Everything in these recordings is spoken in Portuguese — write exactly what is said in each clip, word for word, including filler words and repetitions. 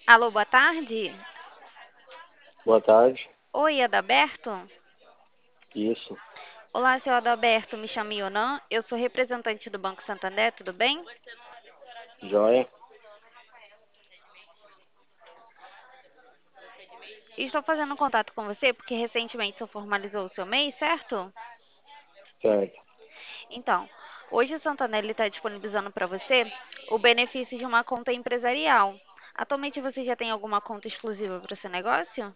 Alô, boa tarde. Boa tarde. Oi, Adalberto? Isso, Olá, seu Adalberto, me chamo Ionan, eu sou representante do Banco Santander, tudo bem? joia, Estou fazendo contato com você porque recentemente o senhor formalizou o seu M E I, certo? certo. Então, hoje o Santander está disponibilizando para você o benefício de uma conta empresarial. Atualmente você já tem alguma conta exclusiva para o seu negócio?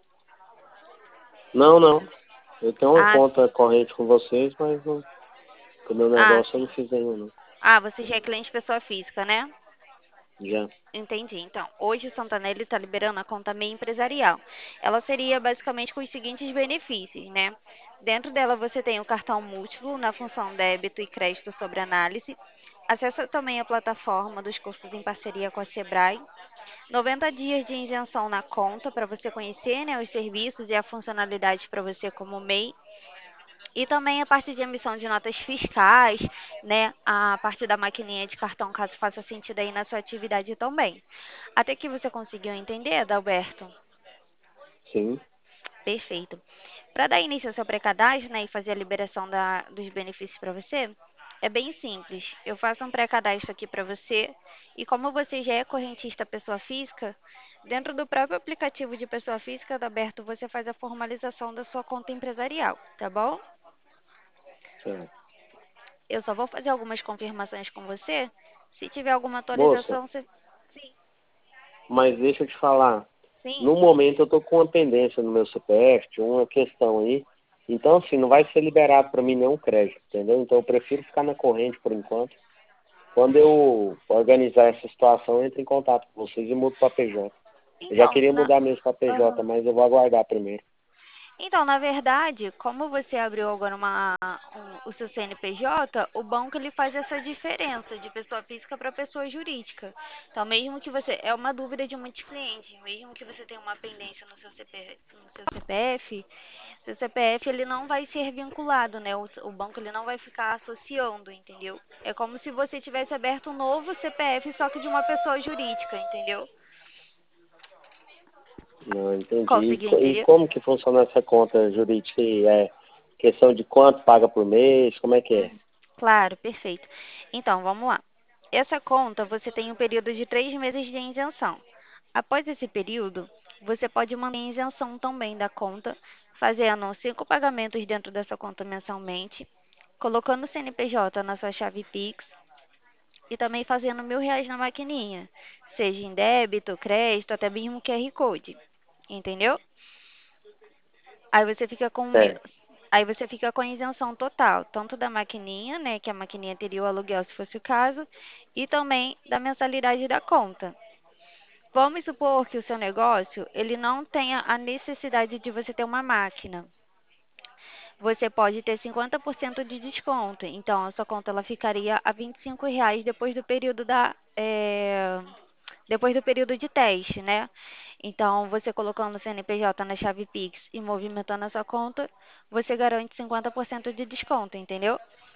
Não, não. Eu tenho uma Ah, conta corrente com vocês, mas não, pro meu ah, negócio eu não sim. fiz ainda, não. Ah, você já é cliente pessoa física, né? Já, Entendi. Então, hoje o Santander está liberando a conta M E I empresarial. Ela seria basicamente com os seguintes benefícios, né? Dentro dela você tem o cartão múltiplo na função débito e crédito sobre análise. Acessa também a plataforma dos cursos em parceria com a Sebrae. noventa dias de isenção na conta para você conhecer, né, os serviços e a funcionalidade para você como M E I. E também a parte de emissão de notas fiscais, né? A parte da maquininha de cartão, caso faça sentido aí na sua atividade também. Até que você conseguiu entender, Adalberto? sim, Perfeito. Para dar início ao seu pré-cadastro, né, e fazer a liberação da, dos benefícios para você, é bem simples. Eu faço um pré-cadastro aqui para você e como você já é correntista pessoa física, dentro do próprio aplicativo de pessoa física, Adalberto, você faz a formalização da sua conta empresarial, tá bom? certo. Eu só vou fazer algumas confirmações com você. Se tiver alguma Moça, atualização, você. Sim, mas deixa eu te falar. sim. No momento eu tô com uma pendência no meu C P F, de uma questão aí. Então, assim, não vai ser liberado para mim nenhum crédito, entendeu? Então eu prefiro ficar na corrente por enquanto. Quando eu organizar essa situação, eu entro em contato com vocês e mudo para P J. Eu já Então, queria na... mudar mesmo para P J, aham. mas eu vou aguardar primeiro. Então, na verdade, como você abriu agora uma, um- o seu C N P J, o banco ele faz essa diferença de pessoa física para pessoa jurídica. Então, mesmo que você, é uma dúvida de muitos clientes, mesmo que você tenha uma pendência no seu C P, no seu C P F, seu C P F ele não vai ser vinculado, né? O, o banco ele não vai ficar associando, entendeu? É como se você tivesse aberto um novo C P F, só que de uma pessoa jurídica, entendeu? Não, entendi. E, Conseguiu co- e entender? como que funciona essa conta jurídica? aí? É questão de quanto paga por mês? Como é que é? Hum, claro, perfeito. Então, vamos lá. Essa conta você tem um período de três meses de isenção. Após esse período, você pode manter a isenção também da conta, fazendo cinco pagamentos dentro dessa conta mensalmente, colocando o C N P J na sua chave Pix e também fazendo mil reais na maquininha, seja em débito, crédito, até mesmo Q R Code. Entendeu? Aí você fica com mil- Certo. Aí você fica com a isenção total, tanto da maquininha, né, que a maquininha teria o aluguel se fosse o caso, e também da mensalidade da conta. Vamos supor que o seu negócio, ele não tenha a necessidade de você ter uma máquina. Você pode ter cinquenta por cento de desconto. Então, a sua conta ela ficaria a vinte e cinco reais depois do período da, eh, depois do período de teste, né? Então, você colocando o C N P J na chave Pix e movimentando a sua conta, você garante cinquenta por cento de desconto, entendeu?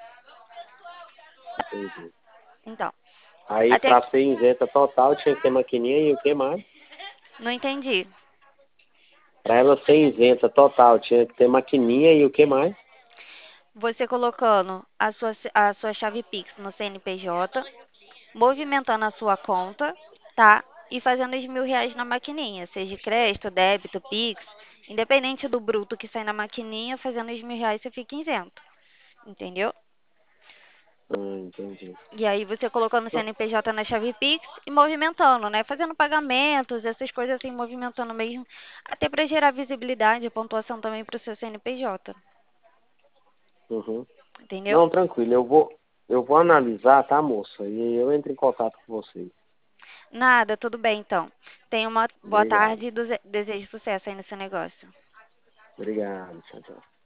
Entendi. Então, Aí, até para ser isenta total, tinha que ter maquininha e o que mais? não entendi. Para ela ser isenta total, tinha que ter maquininha e o que mais? Você colocando a sua, a sua chave Pix no C N P J, movimentando a sua conta, tá? E fazendo os mil reais na maquininha, seja crédito, débito, Pix, independente do bruto que sai na maquininha, fazendo os mil reais você fica isento, entendeu? Ah, entendi. E aí você colocando o Não, C N P J na chave Pix e movimentando, né? Fazendo pagamentos, essas coisas assim, movimentando mesmo, até para gerar visibilidade e pontuação também para o seu C N P J, uhum. entendeu? Não, tranquilo, eu vou, eu vou analisar, tá, moça? E eu entro em contato com vocês. Nada, tudo bem então. Tenha uma boa Obrigado. tarde e dese- desejo sucesso aí no seu negócio. Obrigado, tchau, tchau.